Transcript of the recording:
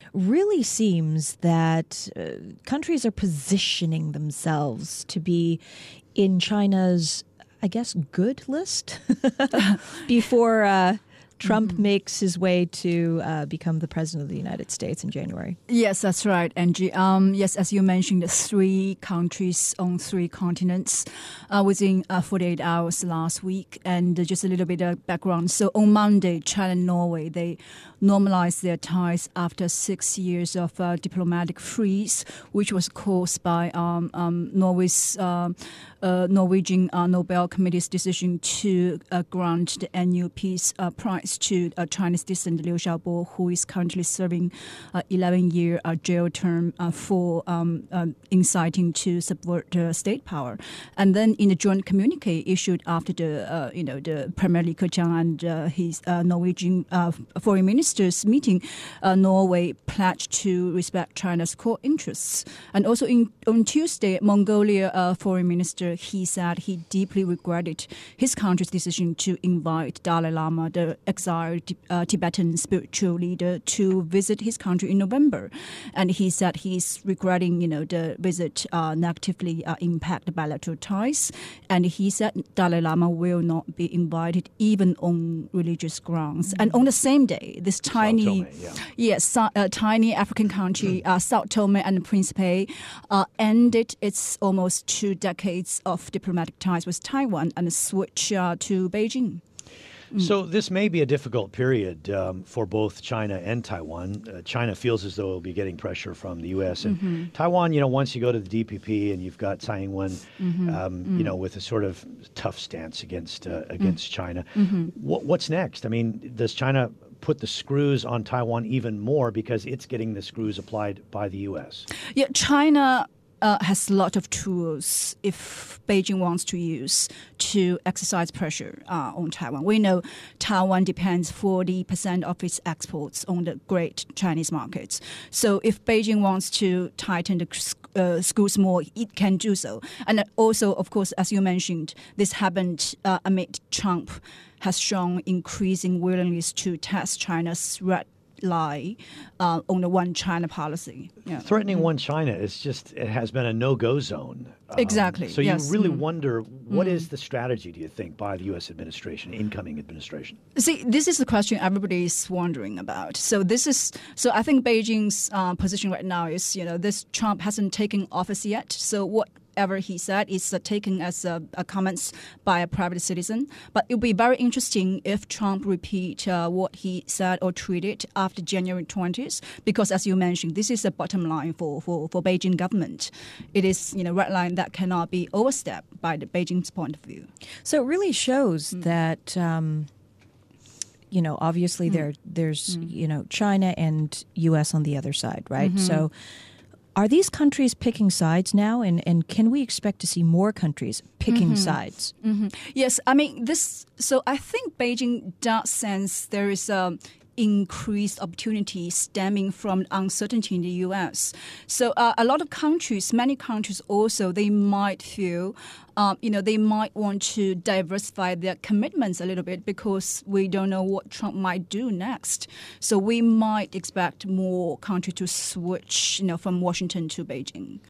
really seems that countries are positioning themselves to be in China's, I guess, good list before Trump makes his way to become the president of the United States in January. Yes, that's right, Angie. Yes, as you mentioned, 3 countries on 3 continents within 48 hours last week. And just a little bit of background. So on Monday, China and Norway, they normalized their ties after 6 years of diplomatic freeze, which was caused by Norway's Norwegian Nobel Committee's decision to grant the annual peace prize to Chinese dissident Liu Xiaobo, who is currently serving 11-year jail term for inciting to subvert state power. And then in the joint communique issued after the Premier Li Keqiang and his Norwegian foreign ministers meeting, Norway pledged to respect China's core interests. And also on Tuesday, Mongolia foreign minister, he said he deeply regretted his country's decision to invite Dalai Lama, the exiled Tibetan spiritual leader, to visit his country in November. And he said he's regretting, the visit negatively impact bilateral ties. And he said Dalai Lama will not be invited even on religious grounds. And on the same day, this tiny African country, Sao Tome and Principe, ended its almost 2 decades of diplomatic ties with Taiwan and switched to Beijing. So this may be a difficult period for both China and Taiwan. China feels as though it'll be getting pressure from the U.S. And Taiwan, once you go to the DPP and you've got Tsai Ing-wen, with a sort of tough stance against China. What's next? I mean, does China put the screws on Taiwan even more because it's getting the screws applied by the U.S.? Yeah, China has a lot of tools if Beijing wants to use to exercise pressure on Taiwan. We know Taiwan depends 40% of its exports on the great Chinese markets. So if Beijing wants to tighten the screws more, it can do so. And also, of course, as you mentioned, this happened amid Trump has shown increasing willingness to test China's red lie on the one China policy. Yeah. Threatening one China it has been a no-go zone. Exactly. So you really wonder, what is the strategy, do you think, by the U.S. administration, incoming administration? See, this is the question everybody is wondering about. So I think Beijing's position right now is, this Trump hasn't taken office yet. So whatever he said is taken as a comments by a private citizen. But it will be very interesting if Trump repeat what he said or tweeted after January 20th, because as you mentioned, this is a bottom line for Beijing government. It is red line that cannot be overstepped by the Beijing's point of view. So it really shows that obviously there's China and U.S. on the other side, right? So are these countries picking sides now, and can we expect to see more countries picking sides? Yes, I mean so I think Beijing does sense there is increased opportunity stemming from uncertainty in the U.S. So a lot of countries, many countries also, they might feel, they might want to diversify their commitments a little bit because we don't know what Trump might do next. So we might expect more countries to switch, from Washington to Beijing.